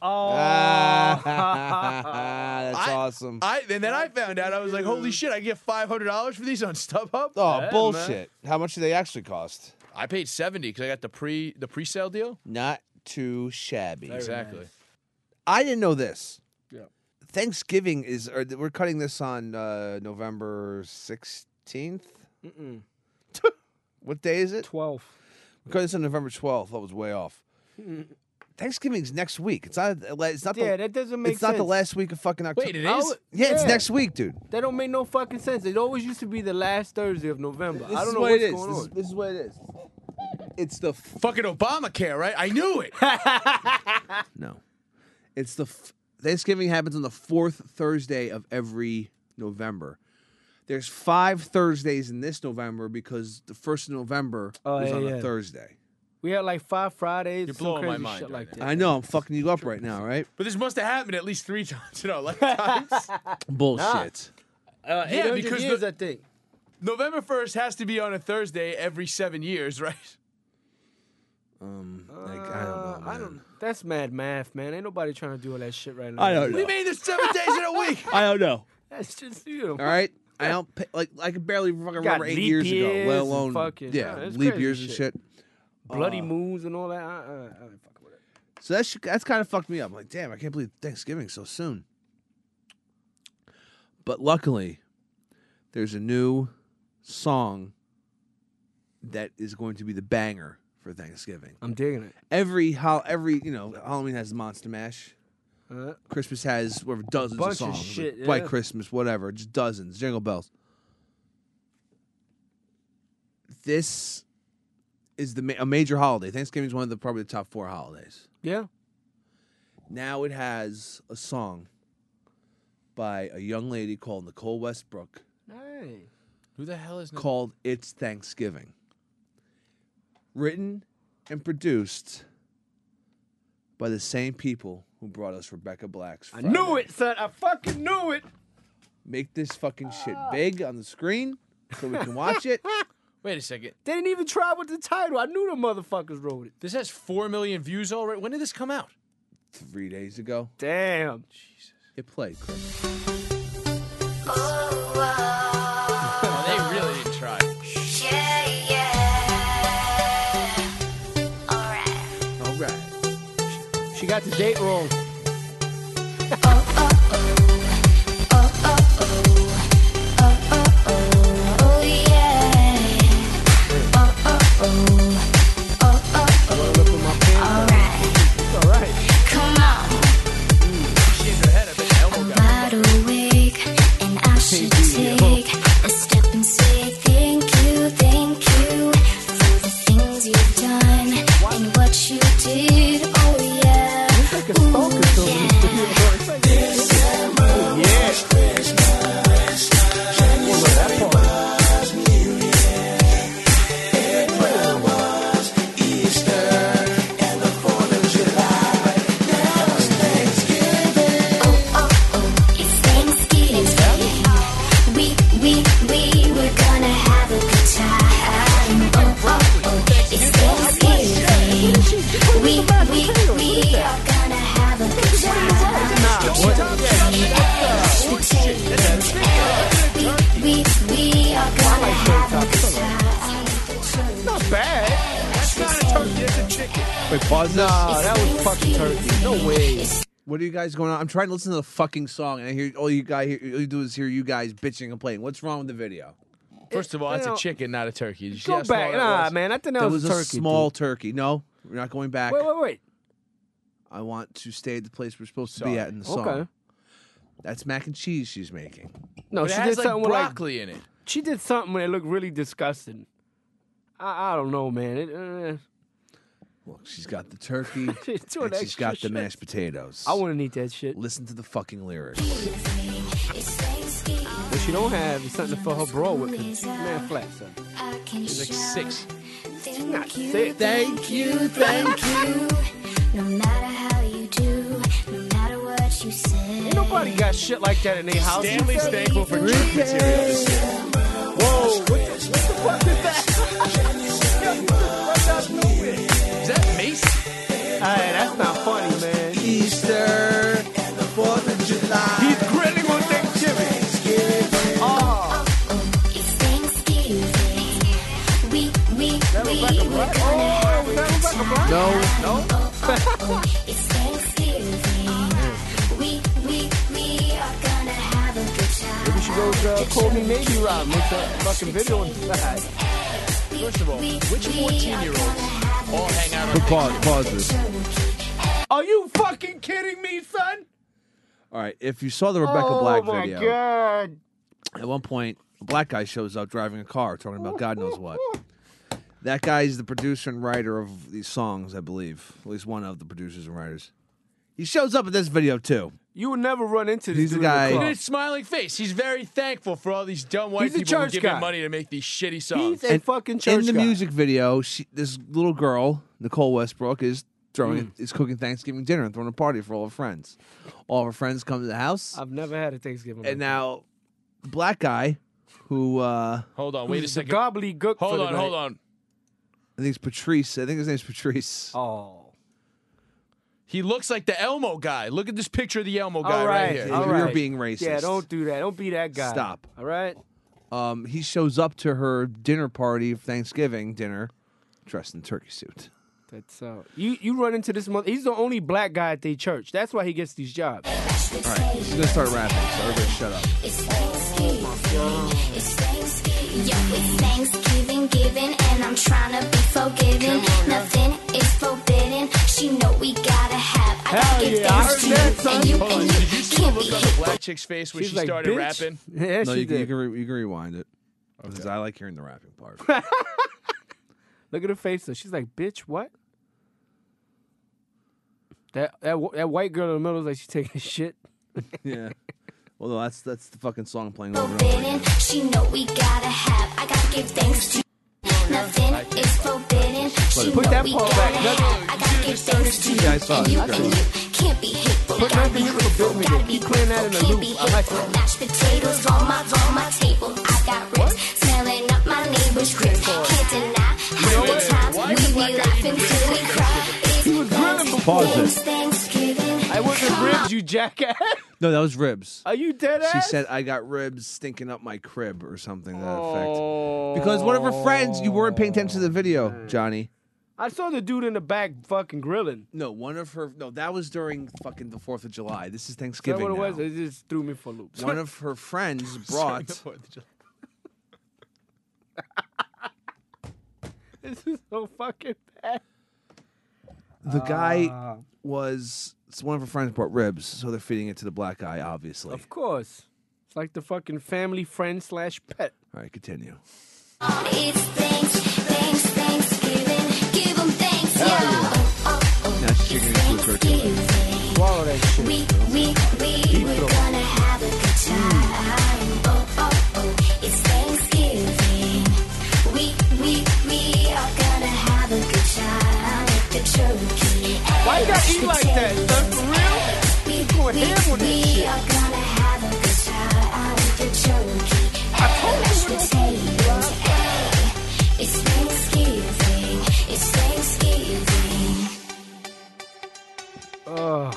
That's awesome. And then I found out, I was like, holy shit, I get $500 for these on StubHub? Oh, Yeah, bullshit. How much do they actually cost? I paid $70 because I got the pre-sale deal. Not too shabby. Exactly. I didn't know this. Yeah. Thanksgiving is, or we're cutting this on November 16th. Mm-mm. What day is it? 12. We're cutting this on November 12th. That was way off. Thanksgiving's next week. It's not. It's not. Yeah, the, that doesn't make it's sense. not the last week of fucking October. Wait, it is? Yeah, it's Yeah. next week, dude. That don't make no fucking sense. It always used to be the last Thursday of November. I don't know what what's it is. going on. This is what it is. It's the Fucking Obamacare, right? I knew it. no. It's the Thanksgiving happens on the 4th Thursday of every November. There's 5 Thursdays in this November because the 1st of November is on a Thursday. We had like 5 Fridays. You're some blowing my crazy mind shit right like now. that. I know I'm fucking you up right now, right? But this must have happened at least 3 times in our lifetimes. Bullshit. 800 because years, I think. November 1st has to be on a Thursday every 7 years, right? I don't know. Man. That's mad math, man. Ain't nobody trying to do all that shit right now. I don't What do you know. mean there's 7 days in a week? I don't know. That's just you. All right. I don't like. I can barely fucking Got remember 8 leap years ago, years let and alone fucking- yeah, it's leap crazy years and shit. shit. Bloody moons and all that. I ain't fucking with it. So that's kind of fucked me up. I'm like, damn, I can't believe Thanksgiving so soon. But luckily, there's a new song that is going to be the banger for Thanksgiving. I'm digging it. Every Halloween has the Monster Mash. Christmas has whatever dozens Bunch of of songs. shit, White yeah. Christmas, whatever, just dozens. Jingle bells. This is a major holiday. Thanksgiving is one of probably the top 4 holidays. Yeah. Now it has a song by a young lady called Nicole Westbrook Hey. Who the hell is called It's Thanksgiving. Written and produced by the same people who brought us Rebecca Black's I Friday. knew it, son. I fucking knew it. Make this fucking shit big on the screen so we can watch it. Wait a second. They didn't even try with the title. I knew the motherfuckers wrote it. This has 4 million views already. When did this come out? 3 days ago. Damn. It played, Chris. Oh, they really didn't try. All right. She got the date wrong. All right. She hit her head. I bet Elmo got Wide awake, and I should take a step and say thank you for the things you've done and what you did. Oh yeah. Like a stalker. pause Nah, that was fucking turkey. No way. What are you guys going on? I'm trying to listen to the fucking song, and I hear all you do is hear you guys bitching and complaining. What's wrong with the video? First of all, that's a chicken, not a turkey. Did you see Go how small back. that Nah, was? man. I think that, That was was a a turkey. small dude. turkey. No, we're not going back. Wait. I want to stay at the place we're supposed to be at in the song. Okay. That's mac and cheese she's making. No, But it she has did like something with like broccoli in it. she did something that looked really disgusting. I don't know, man. Look, she's got the turkey, She's doing and she's extra got the shit. mashed potatoes. I wouldn't eat that shit. Listen to the fucking lyrics. What she don't have is something to fill her bra with. 'Cause man, flat, son. He's like 6. Not sick. Thank you. No matter how you do, no matter what you say. Ain't nobody got shit like that in their house. Stanley's thankful for chicken material. Whoa, what the fuck is that? Is that Mace? Hey, that's not funny, man. Easter and the 4th of July. He's grilling on Thanksgiving. Oh, It's Thanksgiving. We Rebecca we're Black? gonna have Oh, a that good Rebecca time. Black? No. It's Thanksgiving. We are gonna have a good time. Maybe she goes Call Me Maybe route. Make that fucking video inside. First of all, which 14-year-olds all hang out on Pause this. Are you fucking kidding me, son? All right, if you saw the Rebecca Black video, Oh my god. at one point, a black guy shows up driving a car talking about God knows what. That guy's the producer and writer of these songs, I believe. At least one of the producers and writers. He shows up in this video, too. You would never run into this He's the dude in guy- car. Look at his smiling face. He's very thankful for all these dumb white He's a people who church give guy. him money to make these shitty songs. He's a fucking church In the guy. music video, this little girl, Nicole Westbrook, is is cooking Thanksgiving dinner and throwing a party for all her friends. All of her friends come to the house, I've never had a Thanksgiving. and now the black guy, who Hold on, wait a the second. gobbledygook. Hold for the on, night. hold on. I think it's Patrice. I think his name's Patrice. Oh. He looks like the Elmo guy. Look at this picture of the Elmo guy All right right, here. all You're right. being racist. Yeah, don't do that. Don't be that guy. Stop. All right. He shows up to her dinner party, Thanksgiving dinner, dressed in a turkey suit. That's you run into this mother. He's the only black guy at their church. That's why he gets these jobs. All right, he's gonna start rapping, so everybody shut up. It's Thanksgiving. It's Thanksgiving. Yo, it's Thanksgiving, giving, and I'm trying to be forgiving. Nothing is forbidden. She know we gotta have. I Hell gotta give yeah, I thanks heard to that, you, son. and you, Hold on, and did you you see the can't be look on the hit. black chick's face when She's she like, started bitch. rapping? Yeah, No, she you did. can rewind it because I like hearing the rapping part. Look at her face. Though. She's like, bitch, what? That white girl in the middle is like she's taking a shit. Yeah. Well, no, that's the fucking song playing over and over Forbidden. again. She know we gotta have. I gotta give thanks to you. Nothing is forbidden. She Put know that we part gotta back. have. I gotta give thanks to you. Yeah, I saw And it. you, It's and great. you can't be hit. Put Gotta be nothing in the grateful, building. gotta be Keep playing that in the can't loop. be I like hit. that. Mashed potatoes on my table. I got ribs smelling up my neighbor's crib. Can't deny how many times we be laughing till we cry. It's Pause it. Thanksgiving. I wasn't ribs, you jackass. No, that was ribs. Are you dead ass? She said, I got ribs stinking up my crib or something to that effect. Because one of her friends, you weren't paying attention to the video, Johnny. I saw the dude in the back fucking grilling. No, that was during fucking the 4th of July. This is Is that Thanksgiving what it was? now. It just threw me for a loop. One of her friends brought, This is so fucking bad. the guy was, one of her friends brought ribs, so they're feeding it to the black guy, obviously. Of course. It's like the fucking family friend / pet. All right, continue. It's Thanksgiving. Give 'em thanks, yo. Now she's chicken into a turkey leg. Swallow that shit. We're gonna have a good time. It's Thanksgiving. We are gonna have a good time with the turkey. Why you gotta eat like that, son? For real? We going ham with this shit. are gonna have a good time with the turkey. Mashed potatoes. It's Thanksgiving. It's Thanksgiving. Ugh.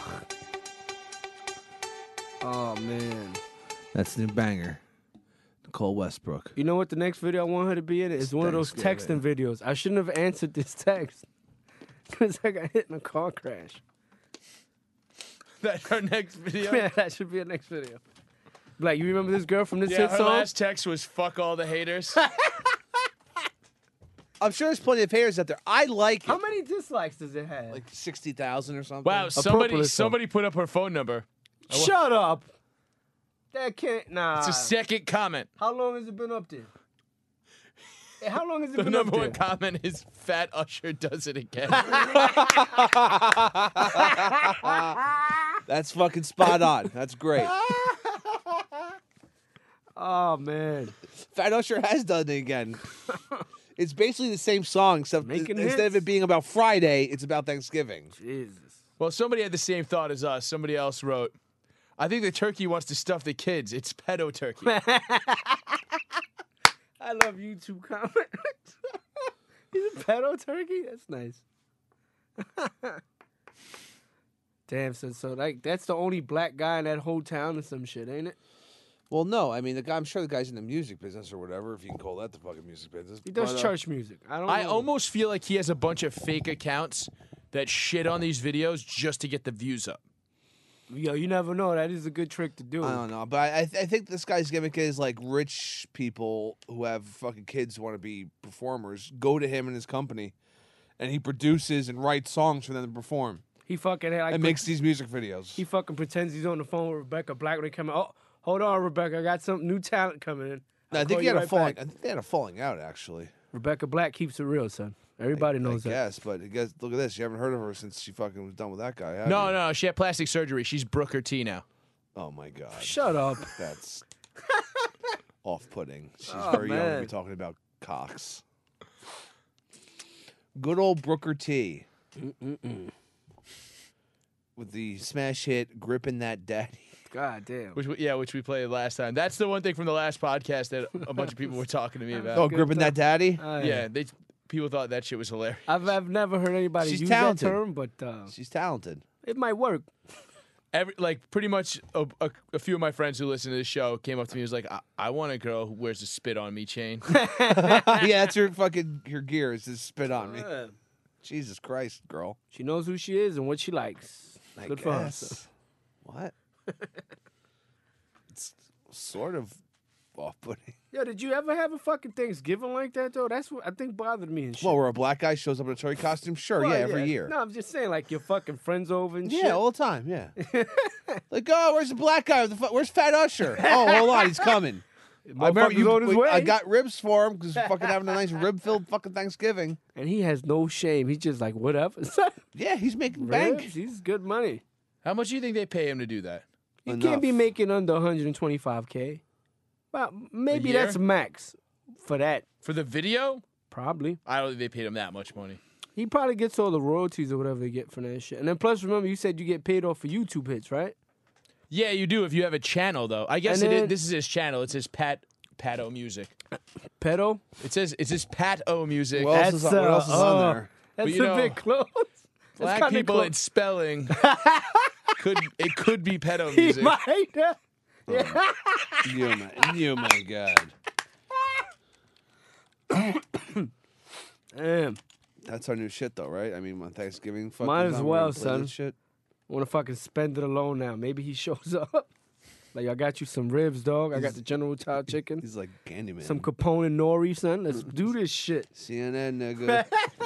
Oh, man. That's the new banger. Nicole Westbrook. You know what the next video I want her to be in? It's one of those texting videos. I shouldn't have answered this text. Because I got hit in a car crash. That's our next video. Yeah, that should be our next video. Like, you remember this girl from this Yeah, hit her song? last text was "fuck all the haters." I'm sure there's plenty of haters out there. I like it. How many dislikes does it have? Like 60,000 or something. Wow, Appropriate somebody put up her phone number. Shut up. That can't. Nah. It's a second comment. How long has it been up there? Hey, how long has it The been up number there? one comment is "Fat Usher does it again." That's fucking spot on. That's great. Oh, man. Fat Usher has done it again. It's basically the same song, except Making instead of hits. it being about Friday, it's about Thanksgiving. Jesus. Well, somebody had the same thought as us. Somebody else wrote, "I think the turkey wants to stuff the kids. It's pedo turkey." I love YouTube comments. He's a pedo turkey? That's nice. Damn, so like that's the only black guy in that whole town or some shit, ain't it? Well, no, I mean, I'm sure the guy's in the music business or whatever, if you can call that the fucking music business. He does But, church music. I don't I know. almost feel like he has a bunch of fake accounts that shit on these videos just to get the views up. Yo, you never know. That is a good trick to do. I don't know, but I think this guy's gimmick is like rich people who have fucking kids who want to be performers go to him and his company, and he produces and writes songs for them to perform He fucking like and makes these music videos. he fucking pretends he's on the phone with Rebecca Black when they come out. Oh, hold on, Rebecca. I got some new talent coming in. I I'll think call he you had a right falling. back. I think they had a falling out actually. Rebecca Black keeps it real, son. Everybody knows I that. guess, but I guess, look at this. You haven't heard of her since she fucking was done with that guy. have No, you? no, she had plastic surgery. She's Brooker T now. Oh my god. Shut up. That's off-putting. She's Oh, very young to man. be talking about cocks. Good old Brooker T. With the smash hit "Gripping That Daddy." God damn. Which we played last time. That's the one thing from the last podcast that a bunch of people were talking to me about. Oh, "Gripping That Daddy." Yeah, people thought that shit was hilarious. I've never heard anybody She's use talented. that term, but She's talented. it might work. Pretty much a few of my friends who listen to this show came up to me and was like, I want a girl who wears a spit on me chain. Yeah, that's your gear is to spit on me. Jesus Christ, girl. She knows who she is and what she likes. Good for her. son. What? It's sort of off-putting. Yo, did you ever have a fucking Thanksgiving like that though? That's what I think bothered me and shit. Well, where a black guy shows up in a toy costume? Sure, Well, yeah, every year. No, I'm just saying, like your fucking friends over and shit. Yeah, all the time, yeah. Like, oh, where's the black guy? Where's Fat Usher? Oh, hold on, he's coming. Motherfucker's on his way. I got ribs for him because fucking having a nice rib-filled fucking Thanksgiving. And he has no shame. He's just like, whatever. Yeah, he's making bank. Ribs, he's good money. How much do you think they pay him to do that? You Enough. can't be making under 125K. Well, maybe year? that's max for that. For the video? Probably. I don't think they paid him that much money. He probably gets all the royalties or whatever they get from that shit. And then plus, remember, you said you get paid off for YouTube hits, right? Yeah, you do if you have a channel, though. I guess And then- this is his channel. It says Pat-O Music. Pedo? It says Pat-O Music. What else is on there? That's you a know, bit close. That's Black kinda people close. in spelling. could be pedo He music. might. You my God. Damn. That's our new shit, though, right? I mean, on Thanksgiving, fucking Might as time, we're well, gonna play son. this Shit. I want to fucking spend it alone now. Maybe he shows up. Like, I got you some ribs, dog. I got the General Tso chicken. He's like Candyman. Some Capone and Nori, son. Let's do this shit. CNN, nigga.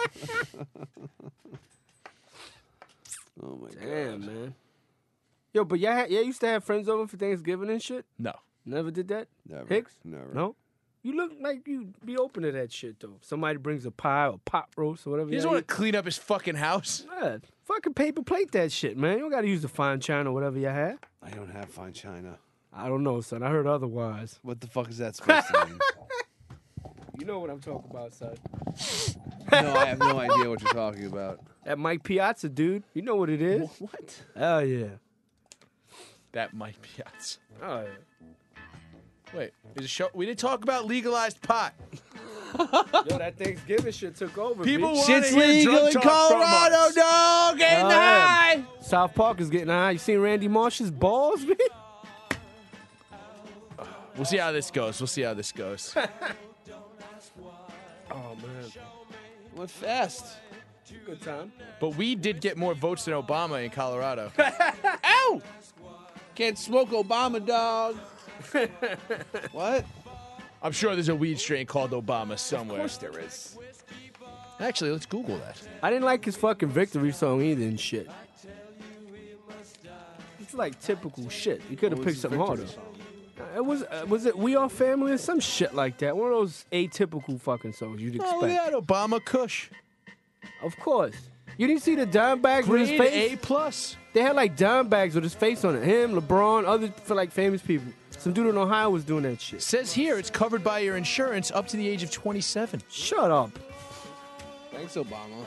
Oh my Damn, God. man. Yo, but yeah, used to have friends over for Thanksgiving and shit. No. Never did that. Never. Hicks? Never. No. You look like you be open to that shit though. Somebody brings a pie or pot roast or whatever. He doesn't want to clean up his fucking house. Yeah, fucking paper plate that shit, man. You don't gotta use the fine china or whatever you have. I don't have fine china. I don't know, son. I heard otherwise. What the fuck is that supposed to mean? You know what I'm talking about, son. No, I have no idea what you're talking about. That Mike Piazza, dude. You know what it is? What? Hell yeah. That might be us. Oh yeah. Wait, is a show? We didn't talk about legalized pot. Yo, that Thanksgiving shit took over. People bitch. want Shit's to hear legal drug in talk from Colorado, us. dog. Getting Oh, yeah. high. South Park is getting high. You seen Randy Marsh's balls, man? We'll see how this goes. We'll see how this goes. Oh man. Went fast. Good time. But we did get more votes than Obama in Colorado. Ow! Can't smoke Obama, dog. What? I'm sure there's a weed strain called Obama Of somewhere. course there is. Actually, let's Google that. I didn't like his fucking victory song either and shit. It's like typical shit. You could have picked something harder. It was it We Are Family or some shit like that? One of those atypical fucking songs you'd expect. Oh, yeah, Obama Kush. Of course. You didn't see the dime bags with his Grade face? A+. They had like dime bags with his face on it. Him, LeBron, other like famous people. Some dude in Ohio was doing that shit. Says here it's covered by your insurance up to the age of 27. Shut up. Thanks, Obama.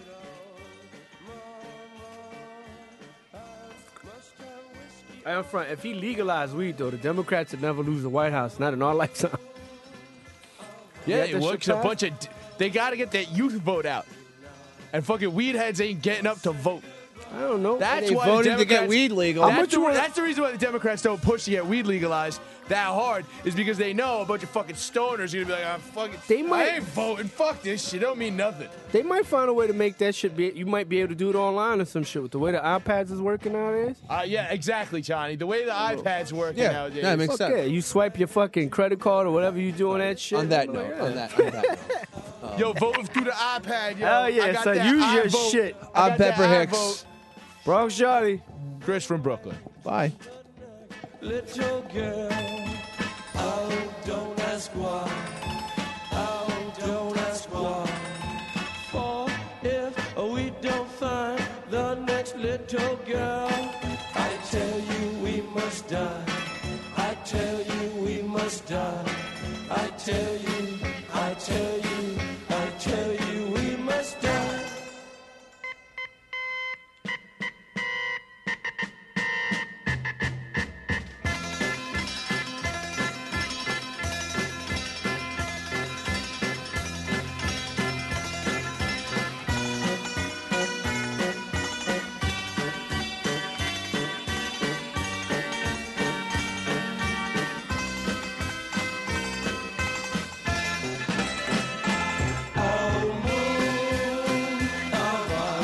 I'm front. If he legalized weed, though, the Democrats would never lose the White House. Not in our lifetime. Yeah, Yeah, it that works. shit A bunch of. They got to get that youth vote out. And fucking weed heads ain't getting up to vote. I don't know. That's They why the voted to get Democrats- weed legal. That's the reason why the Democrats don't push to get weed legalized that hard is because they know a bunch of fucking stoners are gonna be like, I ain't voting. Fuck this shit. Don't mean nothing. They might find a way to make that shit be. You might be able to do it online or some shit with the way the iPads is working nowadays. Yeah, exactly, Johnny. The way the iPads work Yeah, nowadays. yeah, it makes Fuck sense. yeah, you swipe your fucking credit card or whatever you do on that shit. On that Like, note, yeah. on that note. Yo, voting through the iPad, yo. Hell yeah, I got son, that use your iVote. shit. I I'm got that Pepper Hicks. iVote. Bronx Johnny. Chris from Brooklyn. Bye. Little girl, oh, don't ask why. Oh, don't ask why. For if we don't find the next little girl, I tell you we must die. I tell you we must die. I tell you, I tell you, I tell you we must die.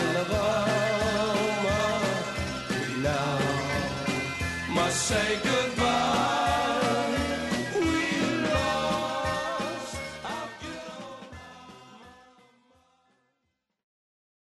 Must say goodbye.